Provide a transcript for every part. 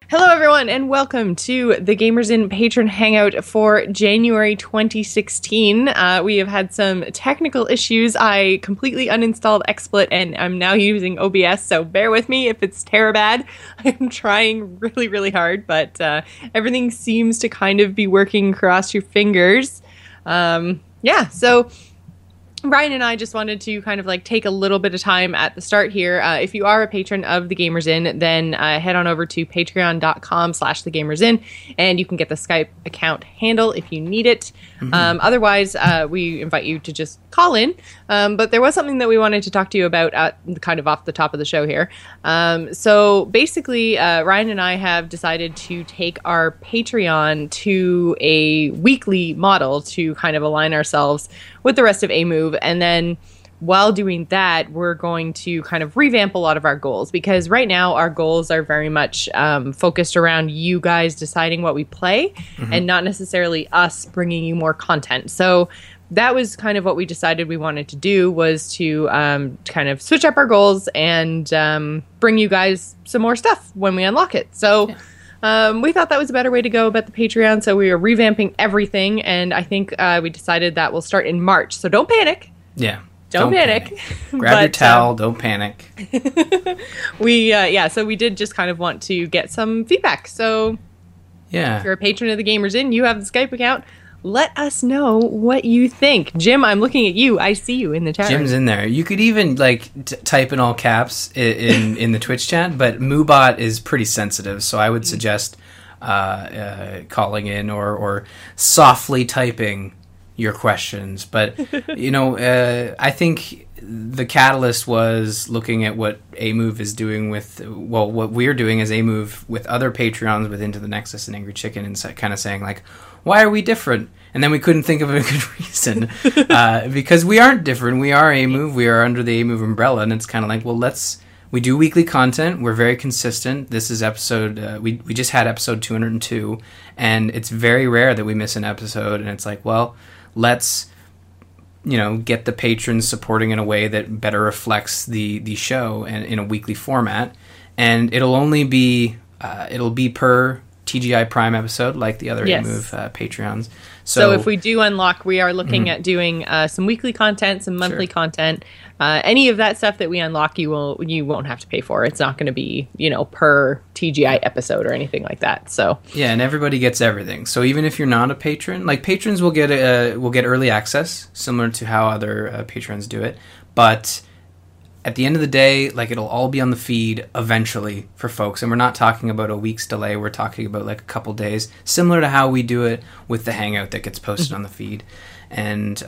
Hello, everyone, and welcome to the Gamers Inn Patron Hangout for January 2016. We have had some technical issues. I completely uninstalled XSplit, and I'm now using OBS, so bear with me if it's terrible. I'm trying really, really hard, but everything seems to kind of be working. Cross your fingers. So Brian and I just wanted to kind of like take a little bit of time at the start here. If you are a patron of The Gamers Inn, then head on over to patreon.com/thegamersin, and you can get the Skype account handle if you need it. Mm-hmm. Otherwise, we invite you to just call in. But there was something that we wanted to talk to you about kind of off the top of the show here. So basically, Ryan and I have decided to take our Patreon to a weekly model to kind of align ourselves with the rest of A-Move. And then while doing that, we're going to kind of revamp a lot of our goals, because right now our goals are very much focused around you guys deciding what we play, mm-hmm. and not necessarily us bringing you more content. So that was kind of what we decided we wanted to do, was to kind of switch up our goals and bring you guys some more stuff when we unlock it. So we thought that was a better way to go about the Patreon, so we are revamping everything, and I think we decided that will start in March. So don't panic. Yeah. Don't panic. Grab your towel. Don't panic. So we did just kind of want to get some feedback. So if you're a patron of the Gamers Inn, you have the Skype account. Let us know what you think. Jim, I'm looking at you. I see you in the chat. Jim's in there. You could even type in all caps in the Twitch chat, but Moobot is pretty sensitive, so I would suggest calling in or softly typing your questions. But I think the catalyst was looking at what A-Move is doing what we're doing as A-Move with other Patreons with Into the Nexus and Angry Chicken, and kind of saying like, why are we different? And then we couldn't think of a good reason, because we aren't different. We are A-Move. We are under the A-Move umbrella, and it's kind of like, well, we do weekly content. We're very consistent. This is episode, we just had episode 202, and it's very rare that we miss an episode, and it's like, well, let's get the patrons supporting in a way that better reflects the show and in a weekly format, and it'll only be it'll be per TGI Prime episode like the other A-Move Patreons. So if we do unlock, we are looking at doing some weekly content, some monthly content. Any of that stuff that we unlock, you won't have to pay for. It's not going to be per TGI episode or anything like that. So and everybody gets everything. So even if you're not a patron, like patrons will get early access, similar to how other patrons do it. But at the end of the day, like, it'll all be on the feed eventually for folks, and we're not talking about a week's delay. We're talking about like a couple days, similar to how we do it with the Hangout that gets posted on the feed. And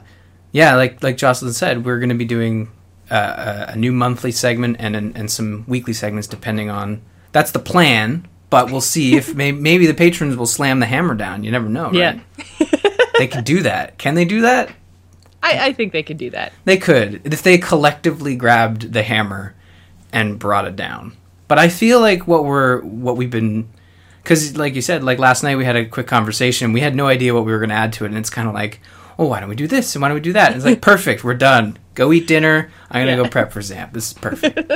like Jocelyn said, we're going to be doing a new monthly segment and some weekly segments, depending on, that's the plan. But we'll see if maybe the patrons will slam the hammer down. You never know, right? Yeah. They can do that. Can they do that? I think they could do that. They could, if they collectively grabbed the hammer and brought it down. But I feel like what we've been, because like you said, like last night we had a quick conversation. We had no idea what we were going to add to it, and it's kind of like, oh, why don't we do this and why don't we do that? And it's like, perfect, we're done. Go eat dinner. I'm going to go prep for Zamp. This is perfect.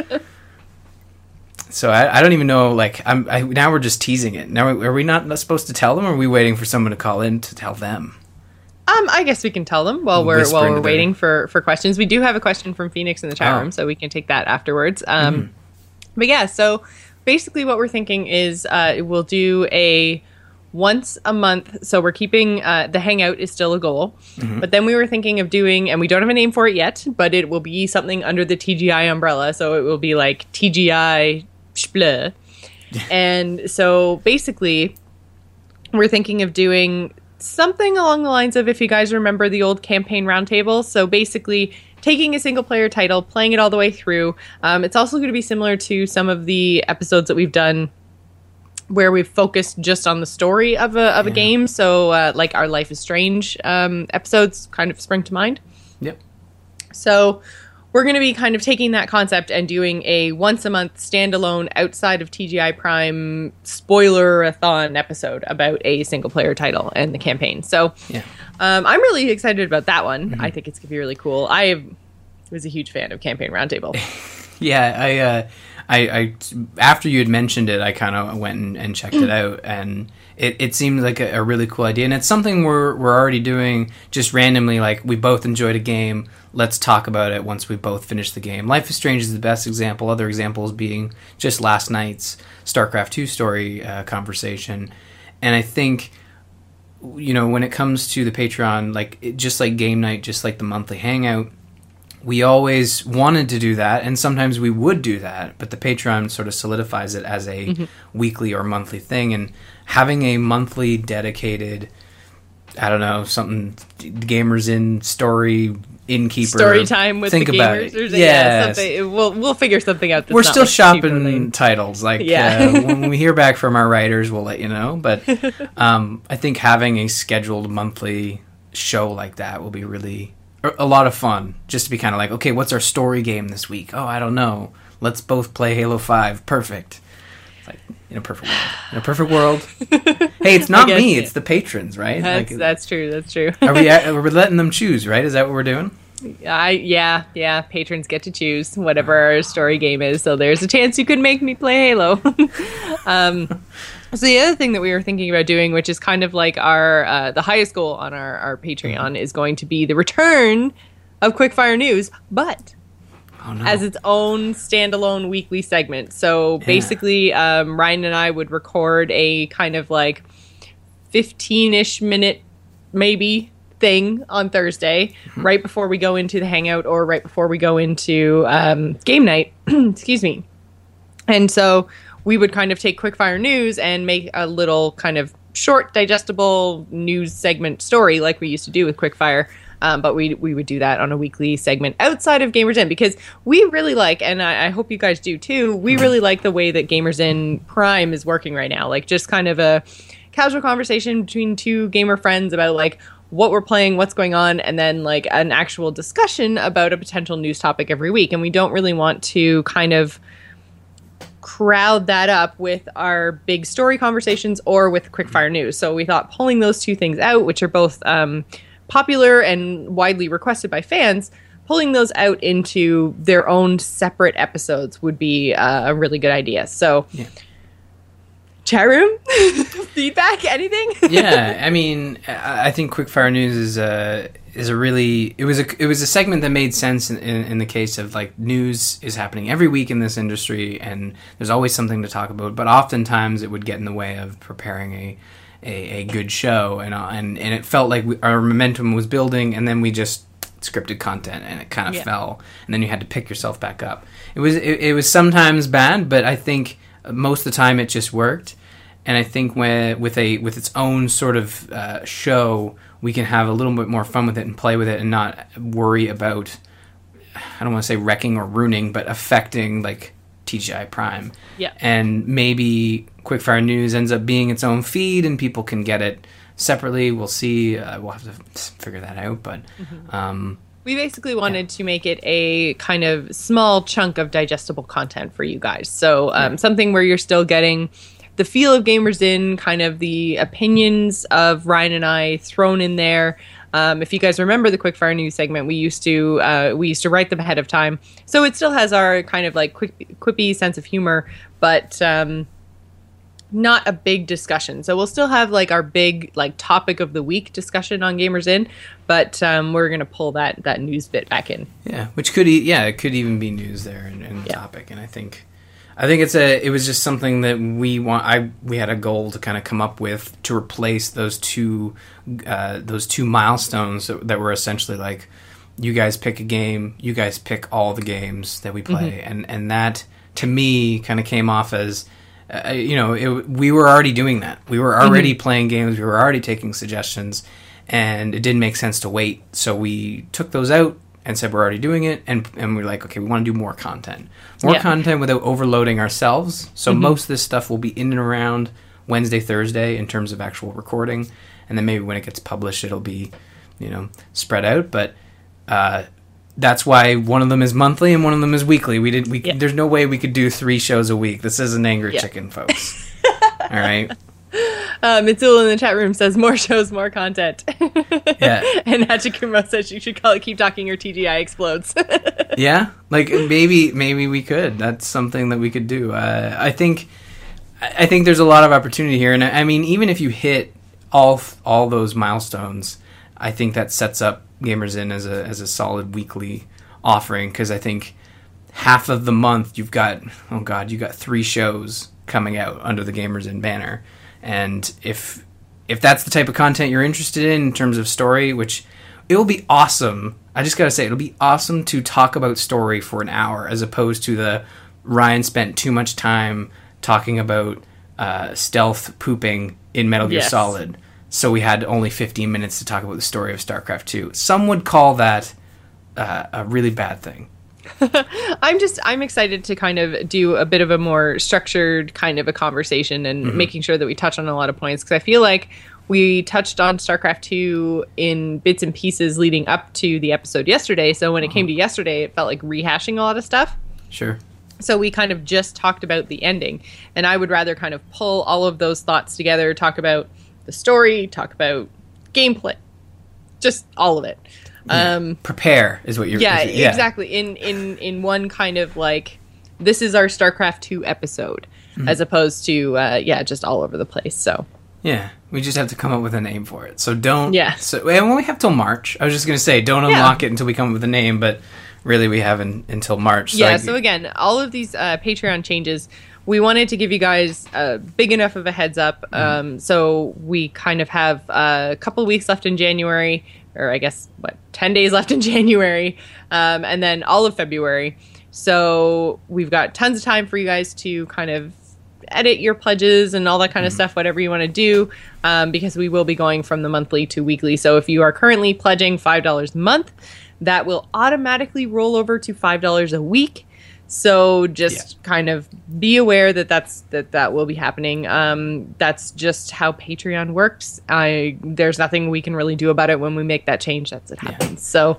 So I don't even know. Like now we're just teasing it. Now are we not supposed to tell them, or are we waiting for someone to call in to tell them? I guess we can tell them while we're waiting for questions. We do have a question from Phoenix in the chat room, so we can take that afterwards. But yeah, so basically what we're thinking is we'll do a once a month. So we're keeping the Hangout is still a goal. Mm-hmm. But then we were thinking of doing, and we don't have a name for it yet, but it will be something under the TGI umbrella. So it will be like TGI Spl. And so basically we're thinking of doing something along the lines of, if you guys remember the old campaign roundtable. So basically taking a single player title, playing it all the way through. It's also going to be similar to some of the episodes that we've done where we've focused just on the story of a game. So like our Life is Strange episodes kind of spring to mind. Yep. So we're going to be kind of taking that concept and doing a once a month standalone outside of TGI Prime spoiler-a-thon episode about a single player title and the campaign. So I'm really excited about that one. Mm-hmm. I think it's going to be really cool. I was a huge fan of Campaign Roundtable. Yeah, I after you had mentioned it, I kind of went and checked it out, and it seemed like a really cool idea, and it's something we're already doing just randomly. Like, we both enjoyed a game, let's talk about it once we both finish the game. Life is Strange is the best example. Other examples being just last night's StarCraft 2 story conversation, and I think, you know, when it comes to the Patreon, like, just like game night, just like the monthly hangout, we always wanted to do that, and sometimes we would do that, but the Patreon sort of solidifies it as a weekly or monthly thing, and having a monthly dedicated, I don't know, something Gamers In story innkeeper story time with the gamers. Yes. We'll figure something out. We're still shopping titles. Like, when we hear back from our writers, we'll let you know. But I think having a scheduled monthly show like that will be really a lot of fun. Just to be kind of like, okay, what's our story game this week? Oh, I don't know. Let's both play Halo 5. Perfect. It's like, in a perfect world. In a perfect world. Hey, it's not me. It's the patrons, right? That's true. That's true. Are we letting them choose, right? Is that what we're doing? Yeah. Patrons get to choose whatever our story game is. So there's a chance you could make me play Halo. So the other thing that we were thinking about doing, which is kind of like our the highest goal on our Patreon, is going to be the return of Quickfire News, but as its own standalone weekly segment. So basically, Ryan and I would record a kind of like 15-ish minute maybe thing on Thursday, right before we go into the hangout or right before we go into game night. Excuse me. And so we would kind of take Quickfire News and make a little kind of short, digestible news segment story like we used to do with Quickfire. But we would do that on a weekly segment outside of Gamers In, because we really like, and I hope you guys do too, we really like the way that Gamers In Prime is working right now. Like, just kind of a casual conversation between two gamer friends about like what we're playing, what's going on, and then like an actual discussion about a potential news topic every week. And we don't really want to kind of crowd that up with our big story conversations or with Quickfire News. So we thought pulling those two things out, which are both popular and widely requested by fans, pulling those out into their own separate episodes would be a really good idea. So, chat room, feedback, anything? Yeah, I mean, I think Quickfire News is a really it was a segment that made sense in the case of like news is happening every week in this industry, and there's always something to talk about. But oftentimes it would get in the way of preparing a good show, and it felt like our momentum was building, and then we just scripted content and it kind of fell, and then you had to pick yourself back up. It was sometimes bad, but I think most of the time it just worked. And I think with its own sort of show, we can have a little bit more fun with it and play with it and not worry about, I don't want to say wrecking or ruining, but affecting like TGI Prime. Yeah. And maybe Quickfire News ends up being its own feed and people can get it separately. We'll see. We'll have to figure that out. But we basically wanted to make it a kind of small chunk of digestible content for you guys. So something where you're still getting the feel of Gamers In, kind of the opinions of Ryan and I thrown in there. If you guys remember the Quickfire News segment, we used to write them ahead of time, so it still has our kind of like quippy sense of humor, but not a big discussion. So we'll still have like our big like topic of the week discussion on Gamers In, but we're gonna pull that news bit back in. Yeah, which could it could even be news there in the topic, and I think it was just something that we had a goal to kind of come up with to replace those two milestones that were essentially like, you guys pick a game, you guys pick all the games that we play, and that to me kind of came off as we were already doing that. We were already playing games, we were already taking suggestions, and it didn't make sense to wait, so we took those out and said we're already doing it, and we're like, okay, we want to do more content without overloading ourselves. So most of this stuff will be in and around Wednesday, Thursday in terms of actual recording, and then maybe when it gets published it'll be spread out. But that's why one of them is monthly and one of them is weekly. There's no way we could do 3 shows a week. This is an angry chicken, folks. All right. Mitsula in the chat room says more shows, more content. Yeah. And Hachikumo says you should call it Keep Talking or TGI Explodes. Yeah, like maybe we could. That's something that we could do. I think there's a lot of opportunity here, and I mean, even if you hit all those milestones, I think that sets up Gamers Inn as a solid weekly offering, because I think half of the month you got 3 shows coming out under the Gamers Inn banner, and if that's the type of content you're interested in terms of story, which it'll be awesome. I just gotta say, it'll be awesome to talk about story for an hour, as opposed to the Ryan spent too much time talking about stealth pooping in Metal Gear Solid, so we had only 15 minutes to talk about the story of StarCraft 2. Some would call that a really bad thing. I'm excited to kind of do a bit of a more structured kind of a conversation, and making sure that we touch on a lot of points, because I feel like we touched on StarCraft 2 in bits and pieces leading up to the episode yesterday. So when it came to yesterday, it felt like rehashing a lot of stuff. Sure. So we kind of just talked about the ending, and I would rather kind of pull all of those thoughts together, talk about the story, talk about gameplay, just all of it. Prepare is what you're... Yeah, exactly. In one kind of like, this is our StarCraft 2 episode, as opposed to, just all over the place. So... Yeah, we just have to come up with a name for it. So don't... Yeah. So, and we have till March. I was just going to say, don't unlock it until we come up with a name, but really we have until March. So so again, all of these Patreon changes, we wanted to give you guys big enough of a heads up. So we kind of have a couple weeks left in January, or I guess, 10 days left in January, and then all of February. So we've got tons of time for you guys to kind of edit your pledges and all that kind of stuff, whatever you want to do, because we will be going from the monthly to weekly. So if you are currently pledging $5 a month, that will automatically roll over to $5 a week. So just kind of be aware that will be happening. That's just how Patreon works. There's nothing we can really do about it when we make that change. That's what happens. So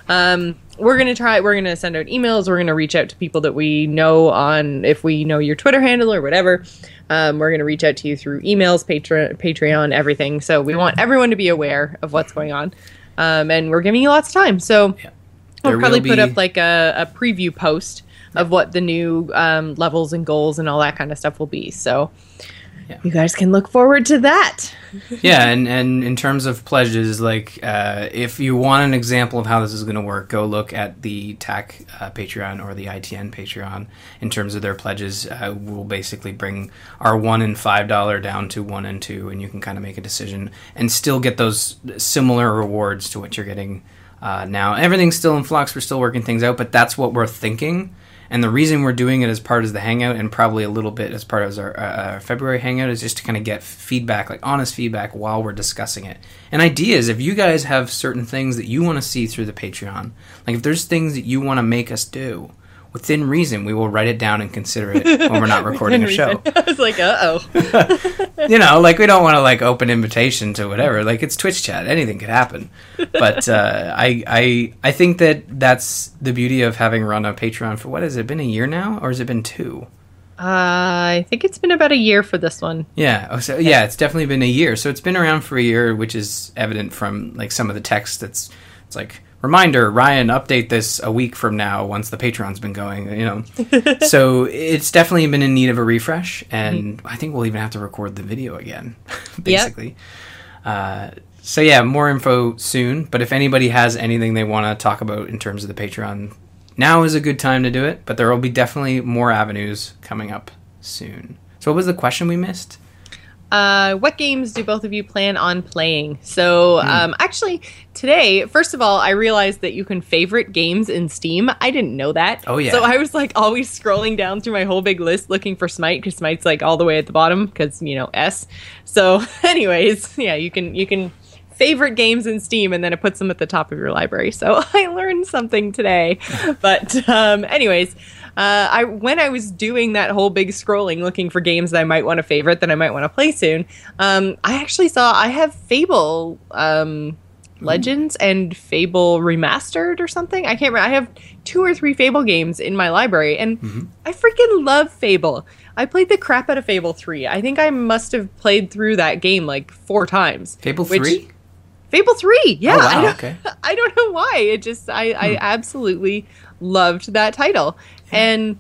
we're going to send out emails. We're going to reach out to people that we know if we know your Twitter handle or whatever. We're going to reach out to you through emails, Patreon, everything. So we want everyone to be aware of what's going on. And we're giving you lots of time. So we'll probably put up like a preview post of what the new levels and goals and all that kind of stuff will be. So you guys can look forward to that. And in terms of pledges, like if you want an example of how this is going to work, go look at the TAC Patreon or the ITN Patreon. In terms of their pledges, we'll basically bring our $1 and $5 down to $1 and $2, and you can kind of make a decision and still get those similar rewards to what you're getting now. Everything's still in flux. We're still working things out, but that's what we're thinking. And the reason we're doing it as part of the Hangout, and probably a little bit as part of our February Hangout, is just to kind of get feedback, like honest feedback, while we're discussing it. And ideas, if you guys have certain things that you want to see through the Patreon, like if there's things that you want to make us do, within reason, we will write it down and consider it when we're not recording a show. I was like, like we don't want to like open invitation to whatever. Like it's Twitch chat, anything could happen. But I think that's the beauty of having run a Patreon for, what has it been, a year now, or has it been 2? I think it's been about a year for this one. It's definitely been a year. So it's been around for a year, which is evident from like some of the text. It's like, reminder, Ryan, update this a week from now once the Patreon's been going, So it's definitely been in need of a refresh, and I think we'll even have to record the video again, basically. More info soon, but if anybody has anything they want to talk about in terms of the Patreon, now is a good time to do it, but there will be definitely more avenues coming up soon. So what was the question we missed? What games do both of you plan on playing? So, actually, today, first of all, I realized that you can favorite games in Steam. I didn't know that. Oh, yeah. So I was, like, always scrolling down through my whole big list looking for Smite, because Smite's, like, all the way at the bottom, because, S. So, anyways, you can favorite games in Steam, and then it puts them at the top of your library. So I learned something today. But, anyways... when I was doing that whole big scrolling looking for games that I might want to favorite, that I might want to play soon, I actually saw I have Fable Legends and Fable Remastered or something. I can't remember. I have 2 or 3 Fable games in my library, and I freaking love Fable. I played the crap out of Fable 3. I think I must have played through that game like 4 times. Fable 3? Fable 3, yeah. Oh, wow, okay. I don't know why. It just, I absolutely loved that title. And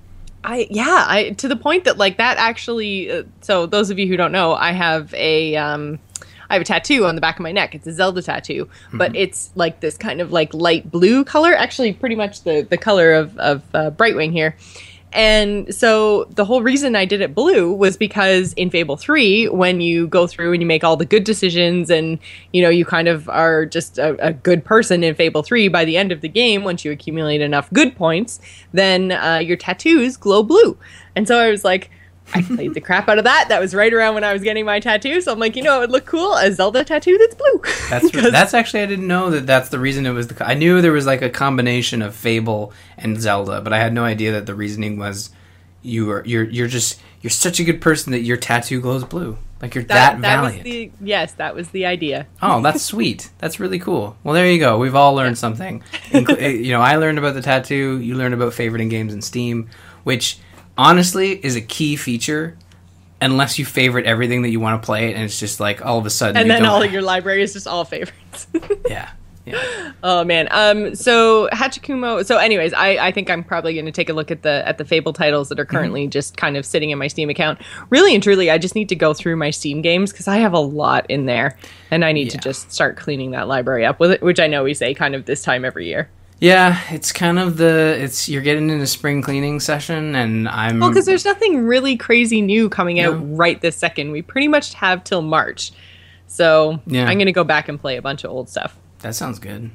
I to the point that like that actually, so those of you who don't know, I have a tattoo on the back of my neck. It's a Zelda tattoo, but it's like this kind of like light blue color, actually pretty much the color of Brightwing here. And so the whole reason I did it blue was because in Fable 3, when you go through and you make all the good decisions and, you know, you kind of are just a good person in Fable 3, by the end of the game, once you accumulate enough good points, then your tattoos glow blue. And so I was like, I played the crap out of that. That was right around when I was getting my tattoo. So I'm like, you know, it would look cool, a Zelda tattoo that's blue. That's actually, I didn't know that's the reason it was. I knew there was like a combination of Fable and Zelda, but I had no idea that the reasoning was you're such a good person that your tattoo glows blue. Like you're that valiant. Yes, that was the idea. Oh, that's sweet. That's really cool. Well, there you go. We've all learned something. You know, I learned about the tattoo. You learned about favoriting games in Steam, which honestly is a key feature unless you favorite everything that you want to play, and it's just like all of a sudden and then all of your library is just all favorites. yeah Oh man. So Hachikumo, so anyways, I think I'm probably going to take a look at the Fable titles that are currently just kind of sitting in my Steam account. Really and truly, I just need to go through my Steam games because I have a lot in there, and I need to just start cleaning that library up with it, which I know we say kind of this time every year. Yeah, it's kind of you're getting into spring cleaning session, and well, because there's nothing really crazy new coming out right this second. We pretty much have till March, so I'm going to go back and play a bunch of old stuff. That sounds good.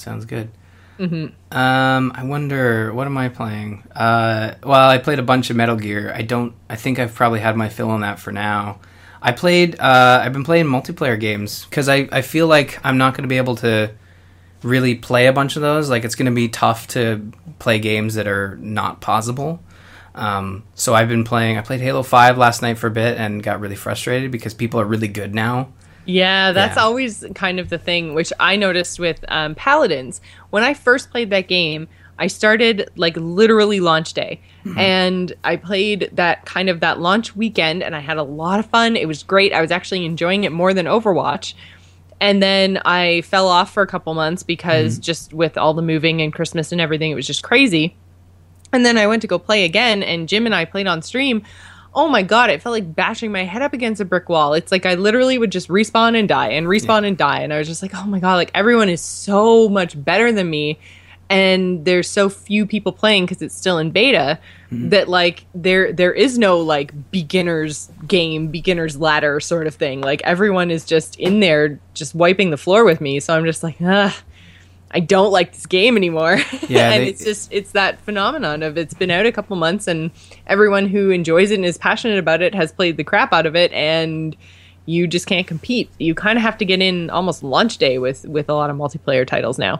I wonder, what am I playing? Well, I played a bunch of Metal Gear. I think I've probably had my fill on that for now. I've been playing multiplayer games because I feel like I'm not going to be able to really play a bunch of those. Like, it's going to be tough to play games that are not pausable. So I played Halo 5 last night for a bit and got really frustrated because people are really good now. Yeah, that's always kind of the thing, which I noticed with Paladins. When I first played that game, I started like literally launch day, and I played that launch weekend, and I had a lot of fun. It was great. I was actually enjoying it more than Overwatch. And then I fell off for a couple months because just with all the moving and Christmas and everything, it was just crazy. And then I went to go play again, and Jim and I played on stream. Oh my god, it felt like bashing my head up against a brick wall. It's like I literally would just respawn and die and respawn and die. And I was just like, oh my god, like everyone is so much better than me. And there's so few people playing because it's still in beta that like there is no like beginner's ladder sort of thing. Like everyone is just in there just wiping the floor with me. So I'm just like, I don't like this game anymore. Yeah, and it's that phenomenon of it's been out a couple months and everyone who enjoys it and is passionate about it has played the crap out of it, and you just can't compete. You kind of have to get in almost launch day with a lot of multiplayer titles now.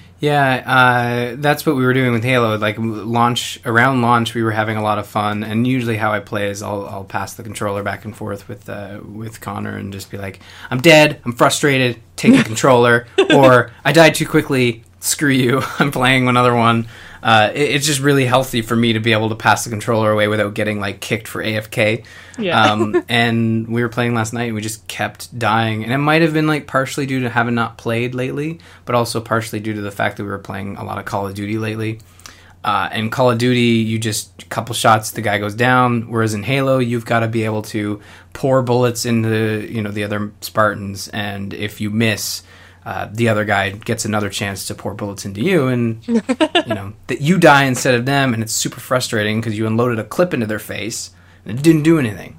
Yeah, that's what we were doing with Halo. Like around launch, we were having a lot of fun. And usually, how I play is I'll pass the controller back and forth with Connor and just be like, "I'm dead. I'm frustrated. Take the controller." Or I died too quickly. Screw you. I'm playing another one. It's just really healthy for me to be able to pass the controller away without getting like kicked for AFK. Yeah. And we were playing last night and we just kept dying. And it might have been like partially due to having not played lately, but also partially due to the fact that we were playing a lot of Call of Duty lately. And Call of Duty, you just a couple shots, the guy goes down. Whereas in Halo, you've got to be able to pour bullets into the other Spartans, and if you miss, the other guy gets another chance to pour bullets into you, and that you die instead of them, and it's super frustrating because you unloaded a clip into their face and it didn't do anything.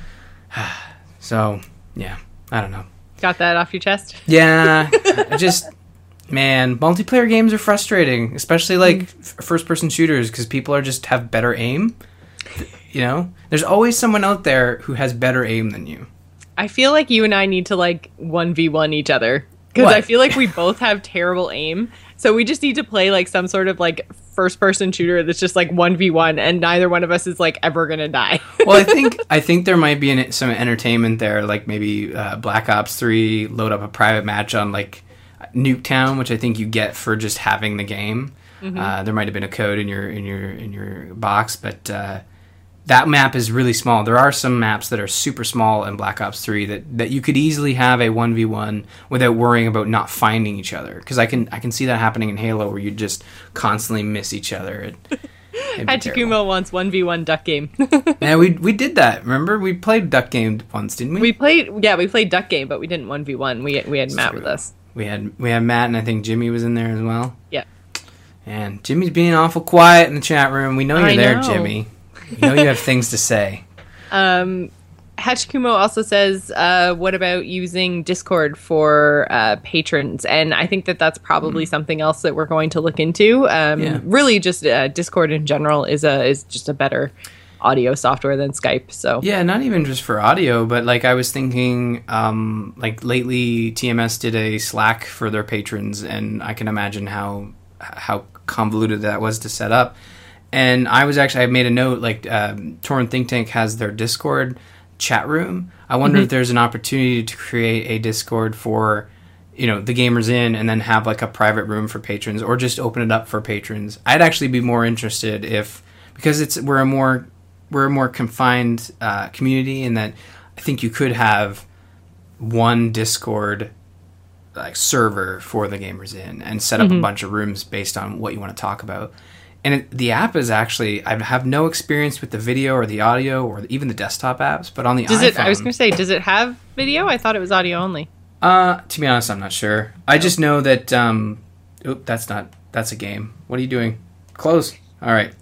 So yeah, I don't know. Got that off your chest? Yeah, man, multiplayer games are frustrating, especially like first-person shooters, because people just have better aim. There's always someone out there who has better aim than you. I feel like you and I need to like 1v1 each other. Because I feel like we both have terrible aim. So we just need to play like some sort of like first person shooter that's just like 1v1, and neither one of us is like ever going to die. Well, I think there might be some entertainment there. Like maybe Black Ops 3, load up a private match on like, Nuketown, which I think you get for just having the game. There might have been a code in your box, but that map is really small. There are some maps that are super small in Black Ops 3 that you could easily have a 1v1 without worrying about not finding each other. Because I can see that happening in Halo, where you just constantly miss each other. Hachikumo wants 1v1 duck game. Yeah, we did that. Remember, we played duck game once, didn't we? We played duck game, but we didn't 1v1. We had Matt with us. We had Matt, and I think Jimmy was in there as well. Yeah. And Jimmy's being awful quiet in the chat room. We know you're there, Jimmy. We know you have things to say. Hachikumo also says, what about using Discord for patrons? And I think that's probably something else that we're going to look into. Really, just Discord in general is just a better audio software than Skype. So yeah, not even just for audio, but like I was thinking, like lately TMS did a Slack for their patrons, and I can imagine how convoluted that was to set up. And I made a note, like Torn Think Tank has their Discord chat room. I wonder if there's an opportunity to create a Discord for, the Gamers Inn, and then have like a private room for patrons, or just open it up for patrons. I'd actually be more interested because we're a more confined community, in that I think you could have one Discord like server for the Gamers Inn and set up a bunch of rooms based on what you want to talk about. And the app is actually, I have no experience with the video or the audio or even the desktop apps, but on the iPhone... I was going to say, does it have video? I thought it was audio only. To be honest, I'm not sure. I just know that... that's a game. What are you doing? Close. All right.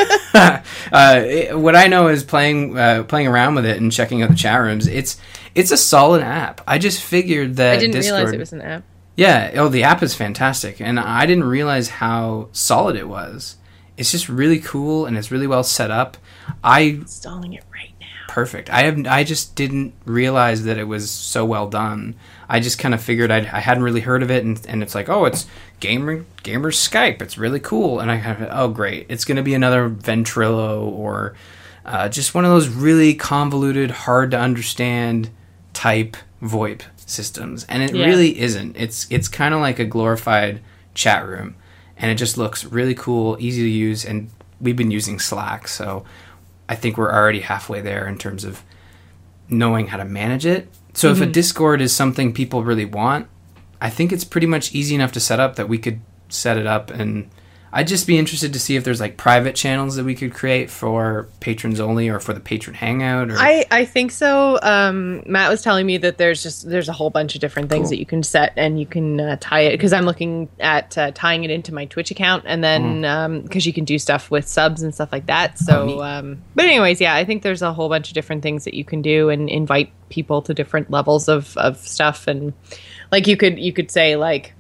What I know is playing around with it and checking out the chat rooms. It's a solid app. I just figured that I didn't Discord, realize it was an app. Yeah. The app is fantastic, and I didn't realize how solid it was. It's just really cool, and it's really well set up. Installing it right now. Perfect. I just didn't realize that it was so well done. I just kind of figured I hadn't really heard of it, and it's like, oh, it's Gamers Skype. It's really cool. And I kind of, oh, great. It's going to be another Ventrilo or just one of those really convoluted, hard to understand type VoIP systems. And it really isn't. It's kind of like a glorified chat room. And it just looks really cool, easy to use, and we've been using Slack, so I think we're already halfway there in terms of knowing how to manage it. So if a Discord is something people really want, I think it's pretty much easy enough to set up that we could set it up, and I'd just be interested to see if there's like private channels that we could create for patrons only, or for the patron hangout. Or... I think so. Matt was telling me that there's a whole bunch of different things that you can set, and you can tie it, because I'm looking at tying it into my Twitch account, and then because you can do stuff with subs and stuff like that. So, but anyways, yeah, I think there's a whole bunch of different things that you can do and invite people to different levels of stuff, and like you could say like,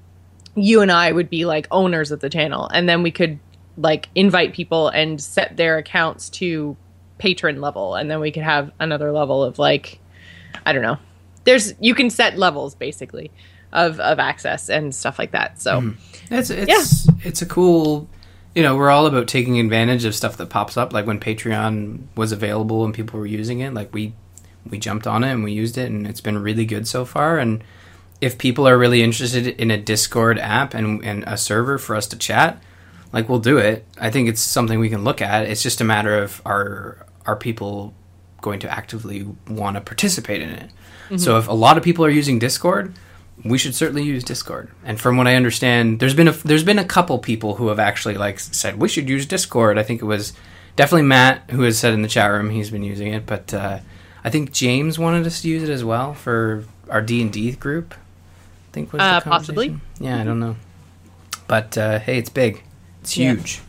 you and I would be like owners of the channel, and then we could like invite people and set their accounts to patron level, and then we could have another level of like, I don't know. You can set levels basically of access and stuff like that. So it's a cool, we're all about taking advantage of stuff that pops up. Like when Patreon was available and people were using it, like we jumped on it and we used it, and it's been really good so far. And if people are really interested in a Discord app and a server for us to chat, like, we'll do it. I think it's something we can look at. It's just a matter of are people going to actively want to participate in it. So if a lot of people are using Discord, we should certainly use Discord. And from what I understand, there's been a couple people who have actually like said we should use Discord. I think it was definitely Matt who has said in the chat room he's been using it, but I think James wanted us to use it as well for our D&D group. I think was the possibly. Yeah, I don't know. But hey, it's big. It's huge.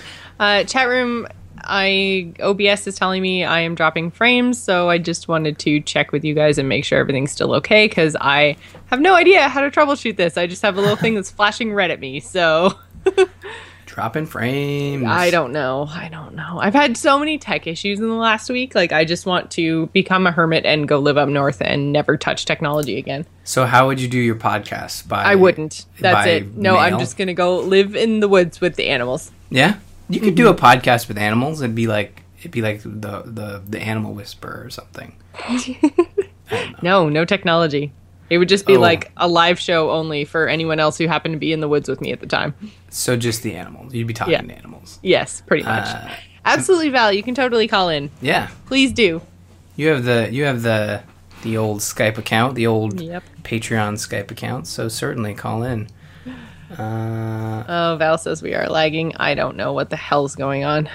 Chat room, OBS is telling me I am dropping frames, so I just wanted to check with you guys and make sure everything's still okay, because I have no idea how to troubleshoot this. I just have a little thing that's flashing red at me, so... Dropping frames. I don't know. I've had so many tech issues in the last week. Like, I just want to become a hermit and go live up north and never touch technology again. So how would you do your podcast? I wouldn't. That's it. No, mail? I'm just going to go live in the woods with the animals. Yeah? You could do a podcast with animals. It'd be like the Animal Whisperer or something. No technology. It would just be Oh. like a live show only for anyone else who happened to be in the woods with me at the time. So just the animals. You'd be talking Yeah. to animals. Yes, pretty much. Absolutely, Val. You can totally call in. Yeah. Please do. You have the old Skype account, the old Yep. Patreon Skype account, so certainly call in. Oh, Val says we are lagging. I don't know what the hell's going on.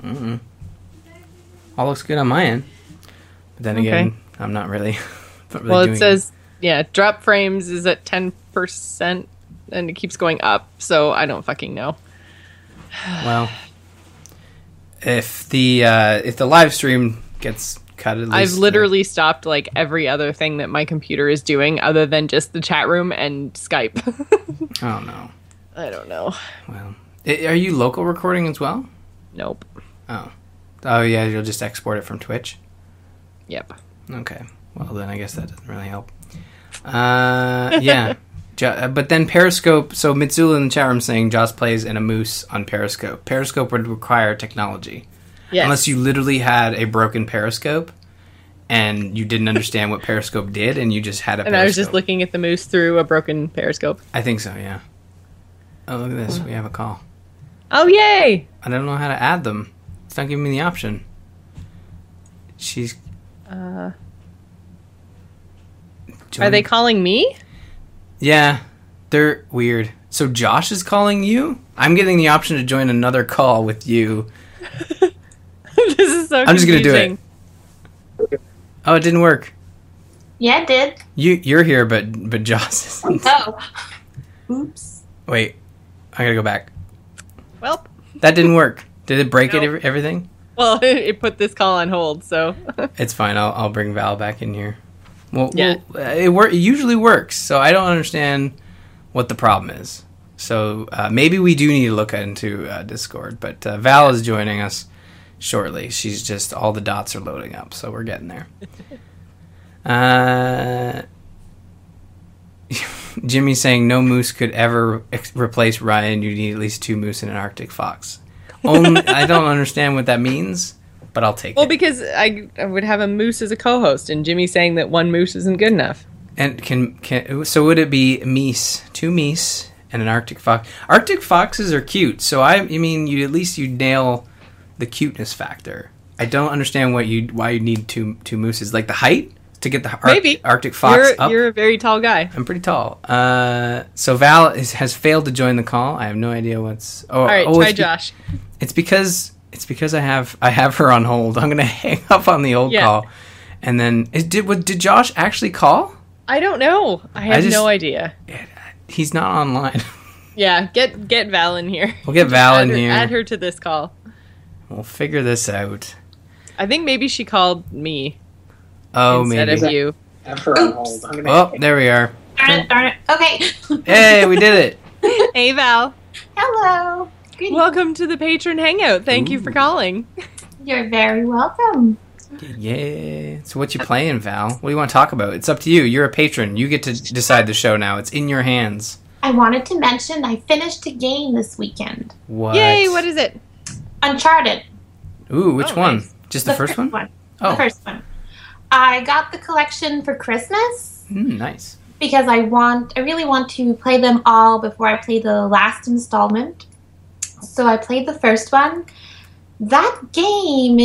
All looks good on my end. But then again, I'm not really, Well, it doing says, drop frames is at 10%, and it keeps going up, so I don't fucking know. Well, if the live stream gets cut, at least I've literally stopped, like, every other thing that my computer is doing other than just the chat room and Skype. Oh no. I don't know. Well, are you local recording as well? Nope. Oh yeah, you'll just export it from Twitch. Yep. Okay. Well, then I guess that doesn't really help. Yeah. But then Periscope, so Mitsula in the chat room saying Joss plays in a moose on Periscope. Periscope would require technology. Yes. Unless you literally had a broken Periscope and you didn't understand what Periscope did and you just had a And Periscope. I was just looking at the moose through a broken Periscope. I think so, yeah. Oh, look at this. We have a call. Oh, yay! I don't know how to add them. It's not giving me the option. She's... Are they calling me? Yeah, they're weird. So Josh is calling you? I'm getting the option to join another call with you. This is so I'm just gonna do it. confusing. Oh, it didn't work. Yeah, it did. You're here, but Josh isn't. Oh. Oops. Wait, I gotta go back. Well, That didn't work. Did it break No. everything? well, it put this call on hold, so... It's fine. I'll bring Val back in here. Well, Yeah. it usually works, so I don't understand what the problem is. So maybe we do need to look into Discord, but Val is joining us shortly. She's just, all the dots are loading up, so we're getting there. Jimmy's saying no moose could ever replace Ryan. You need at least 2 moose and an Arctic fox. I don't understand what that means, but I'll take Well, it. because I would have a moose as a co-host, and Jimmy's saying that one moose isn't good enough. And so would it be meese, 2 meese, and an Arctic fox? Arctic foxes are cute, so I mean, you nail the cuteness factor. I don't understand why you need two mooses. Like the height to get the Maybe. Arctic fox up. You're a very tall guy. I'm pretty tall. So Val has failed to join the call. I have no idea what's. Oh, All right, oh, try it's Josh. It's because I have her on hold. I'm gonna hang up on the old Yeah. call, and then did Josh actually call? I don't know. I have no idea. He's not online. Yeah, get Val in here. We'll get Val in here. Add her to this call. We'll figure this out. I think maybe she called me Oh, instead maybe. of you. Have her on hold. I'm gonna Oh, there we are. Darn it. Okay. Hey, we did it. Hey, Val. Hello. Good Welcome to the patron hangout. Thank you for calling. You're very welcome. Yeah. So what you playing, Val? What do you want to talk about? It's up to you. You're a patron. You get to decide the show now. It's in your hands. I wanted to mention I finished a game this weekend. What? Yay, what is it? Uncharted. Ooh, which Oh, one? nice. Just the first one? Oh. The first one. I got the collection for Christmas Nice. because I really want to play them all before I play the last installment. So I played the first one. That game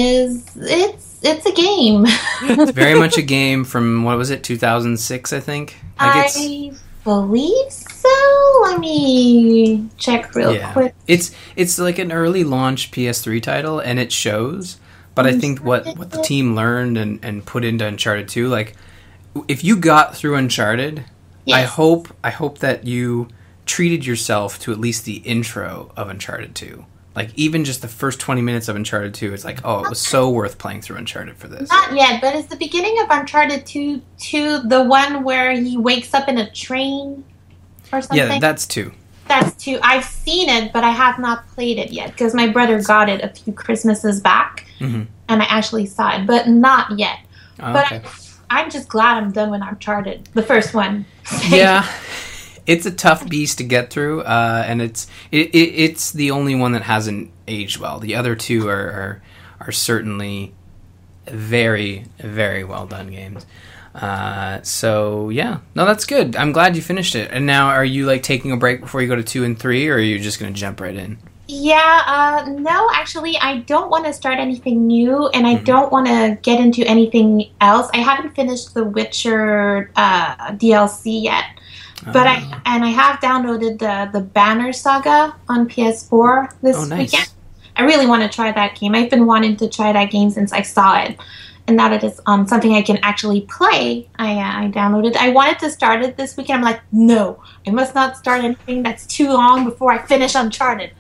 it's a game. It's very much a game from, what was it, 2006, I think? I believe so. Let me check real quick. It's like an early launch PS3 title, and it shows. But I think what the team learned and put into Uncharted 2, like, if you got through Uncharted, Yes. I hope that you treated yourself to at least the intro of Uncharted 2. Like, even just the first 20 minutes of Uncharted 2, it's like, oh, it was so worth playing through Uncharted for this. Not yet, but it's the beginning of Uncharted 2, the one where he wakes up in a train or something. Yeah, that's 2. That's 2. I've seen it, but I have not played it yet because my brother got it a few Christmases back, Mm-hmm. and I actually saw it, but not yet. Oh, But okay. I'm just glad I'm done with Uncharted, the first one. Yeah, it's a tough beast to get through, and it's the only one that hasn't aged well. The other two are certainly very, very well done games. So yeah, no, that's good. I'm glad you finished it. And now, are you like taking a break before you go to 2 and 3, or are you just gonna jump right in? Yeah, no, actually, I don't want to start anything new, and I don't want to get into anything else. I haven't finished the Witcher DLC yet, but I have downloaded the Banner Saga on PS4 this weekend. I really want to try that game. I've been wanting to try that game since I saw it. And now that it's something I can actually play, I downloaded it. I wanted to start it this weekend. I'm like, no, I must not start anything that's too long before I finish Uncharted.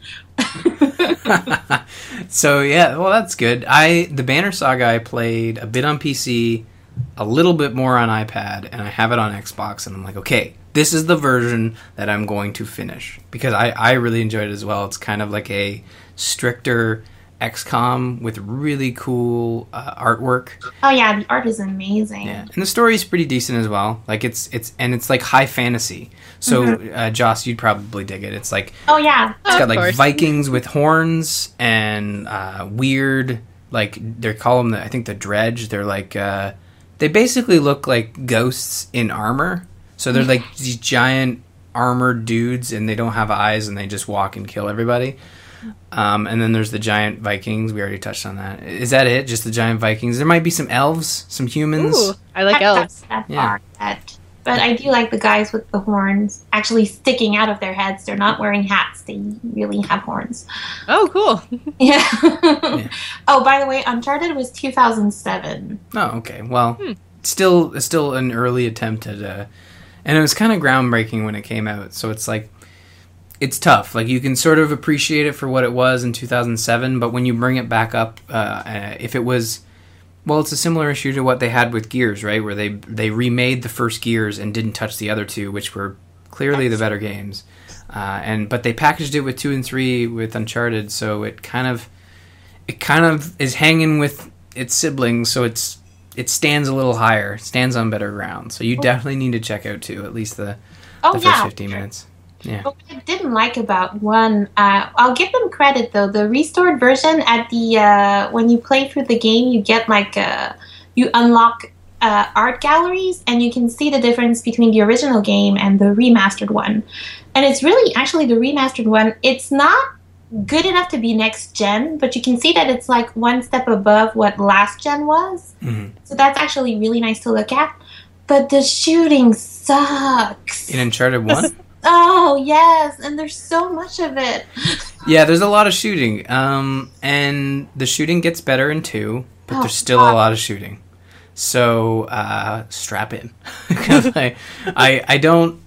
So yeah, well, that's good. The Banner Saga I played a bit on PC, a little bit more on iPad, and I have it on Xbox, and I'm like, okay, this is the version that I'm going to finish, because I really enjoyed it as well. It's kind of like a stricter XCOM with really cool artwork. Oh yeah, the art is amazing. Yeah, and the story is pretty decent as well. Like it's like high fantasy. So Joss, you'd probably dig it. It's like, oh yeah, it's got like Vikings with horns and weird, like they call them I think the Dredge. They're like they basically look like ghosts in armor. So they're like these giant armored dudes, and they don't have eyes, and they just walk and kill everybody. And then there's the giant Vikings. We already touched on that. Is that it? Just the giant Vikings? There might be some elves, some humans. Ooh, I like elves. That far yet. But I do like the guys with the horns actually sticking out of their heads. They're not wearing hats. They really have horns. Oh, cool. Yeah. Oh, by the way, Uncharted was 2007. Oh, okay. Well, still an early attempt at and it was kind of groundbreaking when it came out. So it's like, it's tough. Like, you can sort of appreciate it for what it was in 2007, but when you bring it back up, if it was, well, it's a similar issue to what they had with Gears, right? Where they remade the first Gears and didn't touch the other two, which were clearly the better games. But they packaged it with 2 and 3 with Uncharted, so it kind of is hanging with its siblings, so it stands a little higher, stands on better ground. So you definitely need to check out 2, at least the first 15 minutes. Yeah. But what I didn't like about 1, I'll give them credit though. The restored version at the when you play through the game, you get like you unlock art galleries, and you can see the difference between the original game and the remastered one. And it's really actually the remastered one. It's not good enough to be next gen, but you can see that it's like one step above what last gen was. Mm-hmm. So that's actually really nice to look at. But the shooting sucks. In Uncharted 1? Oh, yes, and there's so much of it. Yeah, there's a lot of shooting. And the shooting gets better in 2, but there's still a lot of shooting. So, strap in. I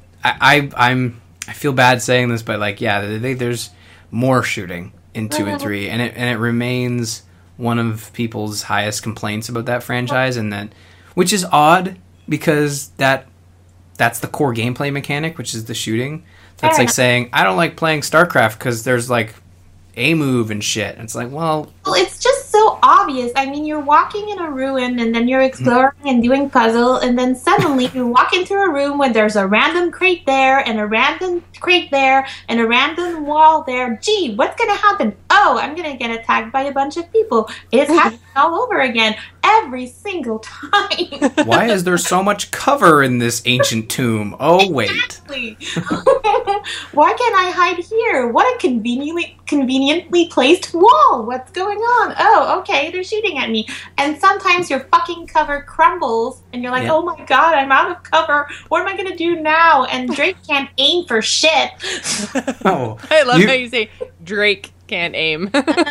feel bad saying this, but like, yeah, there's more shooting in 2 and 3, and it remains one of people's highest complaints about that franchise, and that, which is odd, because that's the core gameplay mechanic, which is the shooting. That's like saying, I don't like playing StarCraft because there's like a move and shit. And it's like, well, it's just so obvious. I mean, you're walking in a ruin, and then you're exploring and doing puzzle, and then suddenly you walk into a room where there's a random crate there, and a random crate there, and a random wall there. Gee, what's going to happen? Oh, I'm going to get attacked by a bunch of people. It's happening all over again. Every single time. Why is there so much cover in this ancient tomb? Oh, exactly. Why can't I hide here? What a conveniently placed wall. What's going on? Oh, okay, they're shooting at me. And sometimes your fucking cover crumbles, and you're like, oh my god, I'm out of cover. What am I going to do now? And Drake can't aim for shit. Oh, I love how you say Drake can't aim.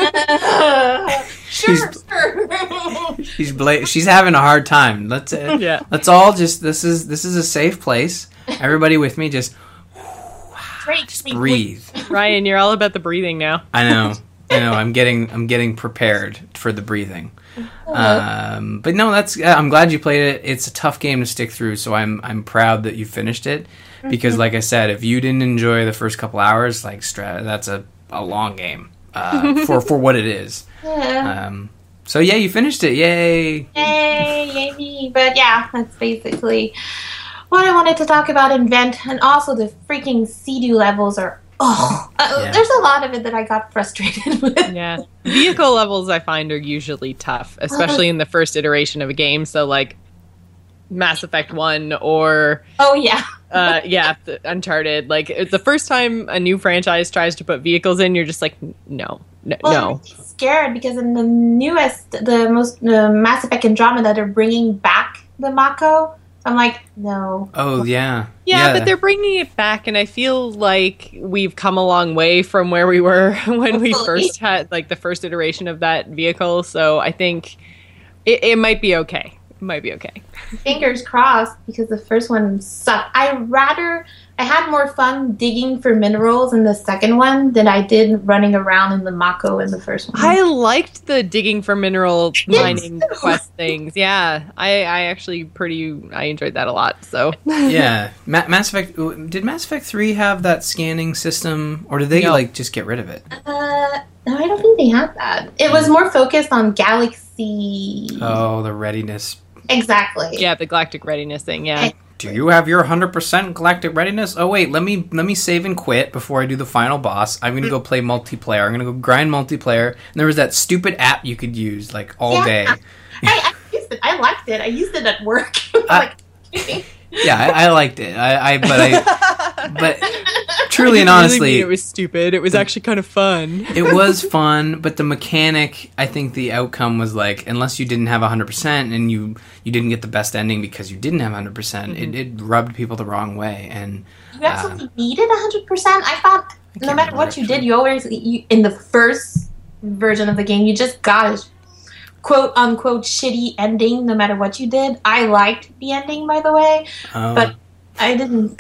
Sure. She's having a hard time. Let's all just, this is a safe place. Everybody with me, just breathe. Ryan, you're all about the breathing now. I know. I'm getting prepared for the breathing. But no, I'm glad you played it. It's a tough game to stick through, so I'm proud that you finished it, because like I said, if you didn't enjoy the first couple hours, like that's a long game for what it is. So yeah, you finished it. Yay me. But yeah, that's basically what I wanted to talk about in Vent. And also the freaking Sea-Doo levels are there's a lot of it that I got frustrated with. Yeah, vehicle levels I find are usually tough, especially in the first iteration of a game. So like, Mass Effect 1 or Oh yeah. Uncharted. Like, it's the first time a new franchise tries to put vehicles in, you're just like, no. I'm scared because in the newest, the Mass Effect Andromeda, they're bringing back the Mako. I'm like, no. Oh, yeah. Yeah, but they're bringing it back, and I feel like we've come a long way from where we were when we first had, like, the first iteration of that vehicle, so I think it might be okay. It might be okay. Fingers crossed, because the first one sucked. I had more fun digging for minerals in the second one than I did running around in the Mako in the first one. I liked the digging for mineral mining quest things. Yeah, I actually I enjoyed that a lot. So yeah, Mass Effect. Did Mass Effect 3 have that scanning system, or did they just get rid of it? No, I don't think they had that. It was more focused on galaxy. Oh, the readiness. Exactly. Yeah, the galactic readiness thing. Yeah. Do you have your 100% galactic readiness? Oh wait, let me save and quit before I do the final boss. I'm gonna go play multiplayer. I'm gonna go grind multiplayer. And there was that stupid app you could use like all day. I used it. I liked it. I used it at work. Yeah, I liked it. But truly and honestly, really mean it was stupid. It was actually kind of fun. It was fun, but the mechanic, I think the outcome was like, unless you didn't have 100% and you didn't get the best ending because you didn't have 100%, it rubbed people the wrong way. And you absolutely needed 100%. I thought no matter what you did, in the first version of the game, you just got a quote unquote shitty ending no matter what you did. I liked the ending, by the way, but I didn't.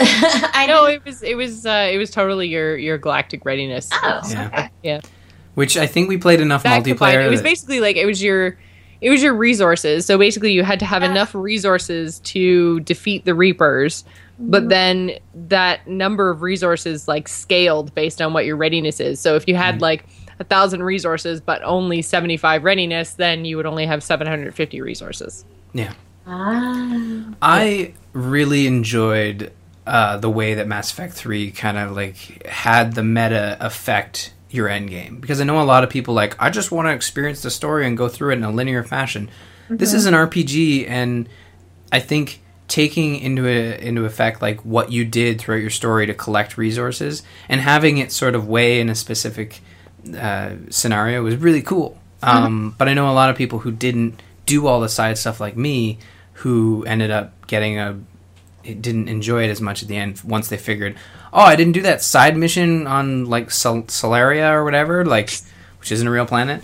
It was totally your galactic readiness. Oh, yeah. Okay. Yeah. Which I think we played enough That multiplayer. combined, it was basically like it was your resources. So basically, you had to have enough resources to defeat the Reapers. But then that number of resources like scaled based on what your readiness is. So if you had like 1,000 resources but only 75 readiness, then you would only have 750 resources. Yeah. I really enjoyed the way that Mass Effect 3 kind of like had the meta affect your end game, because I know a lot of people like, I just want to experience the story and go through it in a linear fashion. This is an RPG, and I think taking into effect like what you did throughout your story to collect resources and having it sort of weigh in a specific scenario was really cool. But I know a lot of people who didn't do all the side stuff like me, who ended up didn't enjoy it as much at the end once they figured, oh, I didn't do that side mission on like Solaria or whatever, like, which isn't a real planet.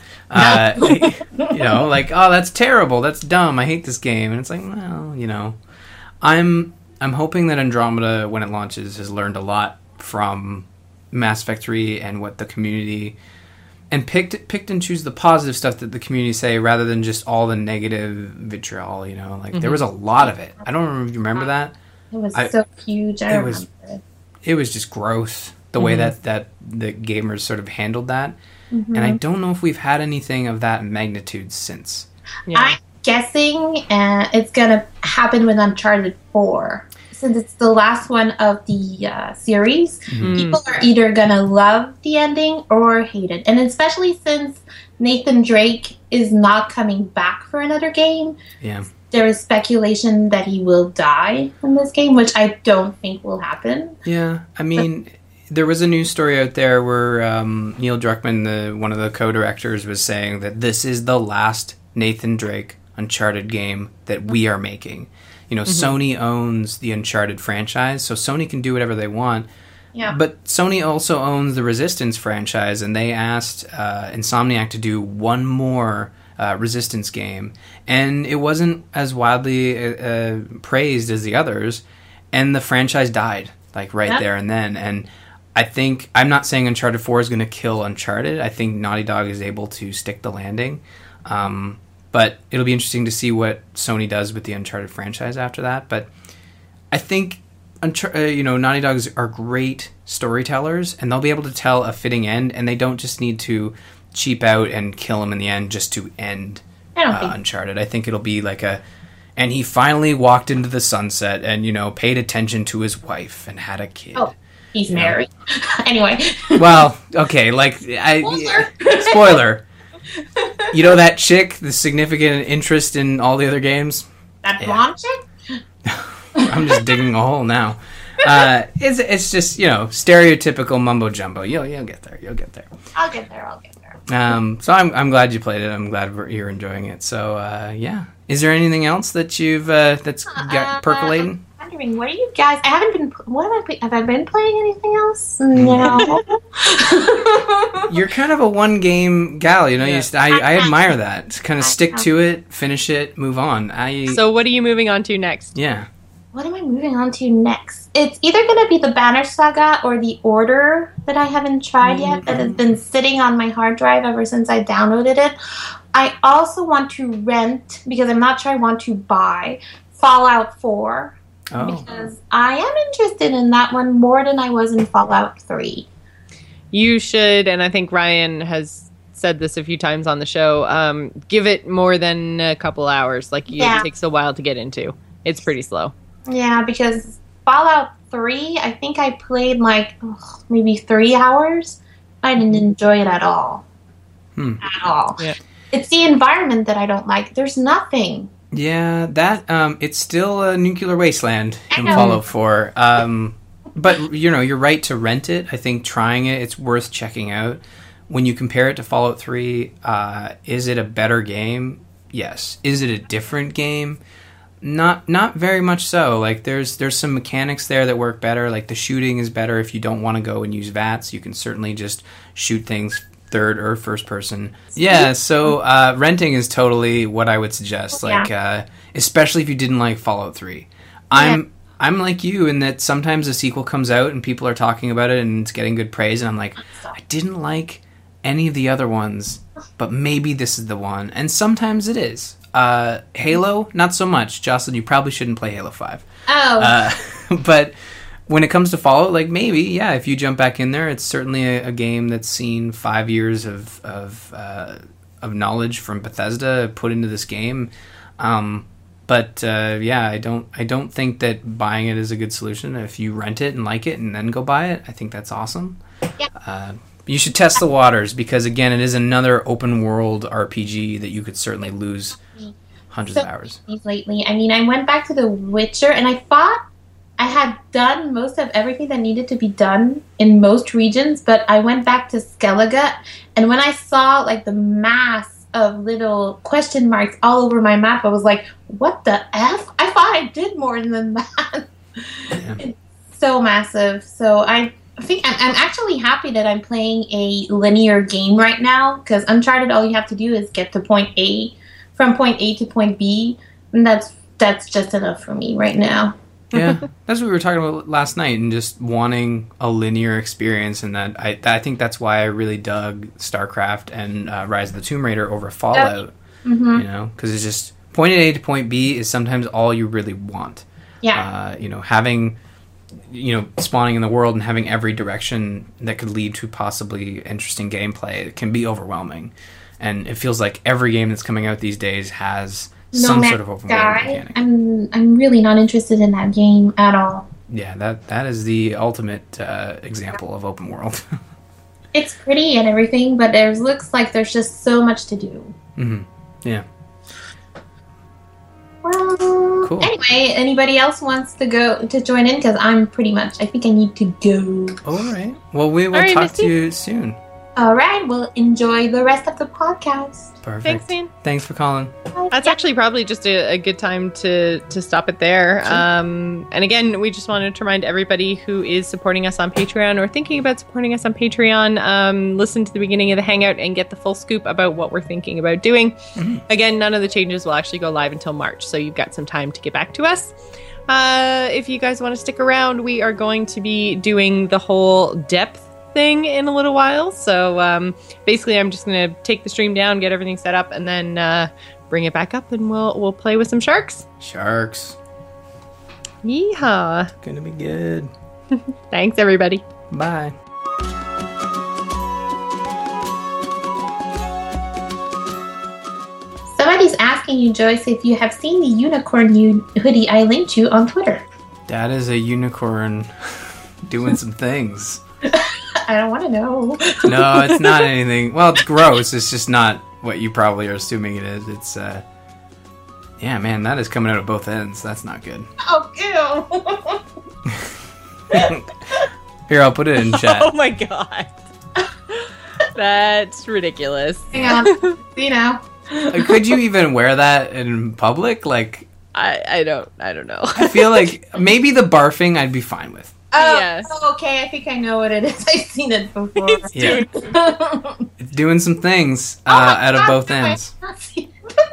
You know, like, oh, that's terrible, that's dumb, I hate this game. And it's like, well, you know, I'm hoping that Andromeda, when it launches, has learned a lot from Mass Effect 3 and what the community, and picked and choose the positive stuff that the community say rather than just all the negative vitriol, you know. Like, there was a lot of it. I don't remember if you remember that. It was so huge. I remember it. It was just gross, the way that the gamers sort of handled that. And I don't know if we've had anything of that magnitude since. Yeah. I'm guessing it's going to happen with Uncharted 4. Since it's the last one of the series, people are either going to love the ending or hate it. And especially since Nathan Drake is not coming back for another game, there is speculation that he will die in this game, which I don't think will happen. Yeah, I mean, there was a news story out there where Neil Druckmann, one of the co-directors, was saying that this is the last Nathan Drake Uncharted game that we are making. You know, Sony owns the Uncharted franchise, so Sony can do whatever they want. Yeah. But Sony also owns the Resistance franchise, and they asked Insomniac to do one more Resistance game. And it wasn't as widely praised as the others, and the franchise died, like, right there and then. And I think, I'm not saying Uncharted 4 is going to kill Uncharted. I think Naughty Dog is able to stick the landing. But it'll be interesting to see what Sony does with the Uncharted franchise after that. But I think, Naughty Dogs are great storytellers, and they'll be able to tell a fitting end, and they don't just need to cheap out and kill him in the end just to end Uncharted. I think it'll be like and he finally walked into the sunset and, paid attention to his wife and had a kid. Oh, he's married. Anyway. Well, okay, like, spoiler. You know that chick, the significant interest in all the other games? That blonde chick? I'm just digging a hole now. It's just, stereotypical mumbo jumbo. You'll get there. You'll get there. I'll get there. So I'm glad you played it. I'm glad you're enjoying it. So yeah. Is there anything else that you've that's got percolating? I'm wondering, what are you guys? I haven't been. Have I been playing anything else? No. You're kind of a one game gal, Yeah. I admire that. Kind of stick to it, finish it, move on. So what are you moving on to next? Yeah. What am I moving on to next? It's either going to be the Banner Saga or the Order that I haven't tried yet, that has been sitting on my hard drive ever since I downloaded it. I also want to rent, because I'm not sure I want to buy, Fallout 4. Oh. Because I am interested in that one more than I was in Fallout 3. You should, and I think Ryan has said this a few times on the show, give it more than a couple hours. It takes a while to get into. It's pretty slow. Yeah, because Fallout 3, I think I played maybe 3 hours. I didn't enjoy it at all. At all. Yeah. It's the environment that I don't like. There's nothing. Yeah, that it's still a nuclear wasteland in Fallout 4. But you're right to rent it. I think trying it's worth checking out. When you compare it to Fallout 3, is it a better game? Yes. Is it a different game? Not very much so. There's some mechanics there that work better. The shooting is better if you don't want to go and use VATS. You can certainly just shoot things third or first person. Yeah, so renting is totally what I would suggest. Especially if you didn't like Fallout 3. I'm like you in that sometimes a sequel comes out and people are talking about it and it's getting good praise, and I'm like, I didn't like any of the other ones, but maybe this is the one. And sometimes it is. Halo, not so much. Jocelyn, you probably shouldn't play Halo 5. Oh. But when it comes to Fallout, maybe, yeah, if you jump back in there, it's certainly a game that's seen 5 years of knowledge from Bethesda put into this game. But I don't think that buying it is a good solution. If you rent it and like it and then go buy it, I think that's awesome. Yeah. You should test the waters because, again, it is another open world RPG that you could certainly lose hundreds of hours. Lately, I went back to The Witcher and I thought I had done most of everything that needed to be done in most regions, but I went back to Skellige, and when I saw the mass of little question marks all over my map, I was like, what the F? I thought I did more than that. Yeah. It's so massive. So I think I'm actually happy that I'm playing a linear game right now, because Uncharted, all you have to do is get to point A, from point A to point B, and that's just enough for me right now. Yeah, that's what we were talking about last night, and just wanting a linear experience, and that I think that's why I really dug StarCraft and Rise of the Tomb Raider over Fallout. Mm-hmm. Because it's just point A to point B is sometimes all you really want. Yeah. Having spawning in the world and having every direction that could lead to possibly interesting gameplay can be overwhelming, and it feels like every game that's coming out these days has some sort of open world mechanic. I'm really not interested in that game at all. Yeah, that is the ultimate example of open world. It's pretty and everything, but there looks like there's just so much to do. Mm-hmm. Yeah. Well, cool. Anyway, anybody else wants to join in? Because I think I need to go. All right. Well, we will talk to you soon. All right. Well, enjoy the rest of the podcast. Perfect. Thanks, man. Thanks for calling. That's actually probably just a good time to stop it there. Sure. And again, we just wanted to remind everybody who is supporting us on Patreon or thinking about supporting us on Patreon, listen to the beginning of the Hangout and get the full scoop about what we're thinking about doing. Mm-hmm. Again, none of the changes will actually go live until March, so you've got some time to get back to us. If you guys want to stick around, we are going to be doing the whole depth thing in a little while, so basically I'm just gonna take the stream down, get everything set up, and then bring it back up, and we'll play with some sharks. Yeehaw. Gonna be good. Thanks, everybody. Bye. Somebody's asking you, Joyce, if you have seen the unicorn hoodie I linked you on Twitter. That is a unicorn doing some things. I don't want to know. No, it's not anything. Well, it's gross. It's just not what you probably are assuming it is. It's, yeah, man, that is coming out of both ends. That's not good. Oh, ew. Here, I'll put it in chat. Oh my god. That's ridiculous. Hang on. You know. Could you even wear that in public? Like, I don't know. I feel like maybe the barfing I'd be fine with. Oh, Yes. okay. I think I know what it is. I've seen it before. Yeah. It's doing some things Oh my out of God, both no, I've ends. not seen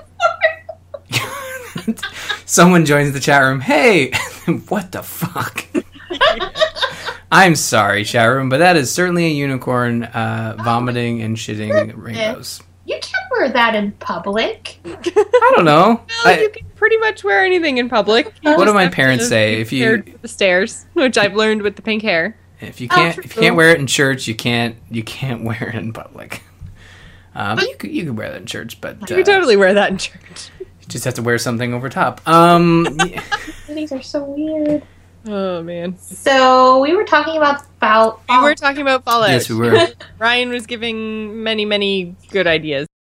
it Someone joins the chat room. Hey, what the fuck? I'm sorry, chat room, but that is certainly a unicorn vomiting and shitting rainbows. You can't wear that in public. I don't know. Well, you can pretty much wear anything in public. You What do just my have parents to say? be If you prepared for the stairs, which I've learned with the pink hair. if you true. can't wear it in church, you can't wear it in public. But you could wear that in church, but You could totally wear that in church. you just have to wear something over top. These are so weird. Oh man. So we were talking about We were talking about Fallout. Yes, we were. Ryan was giving many good ideas.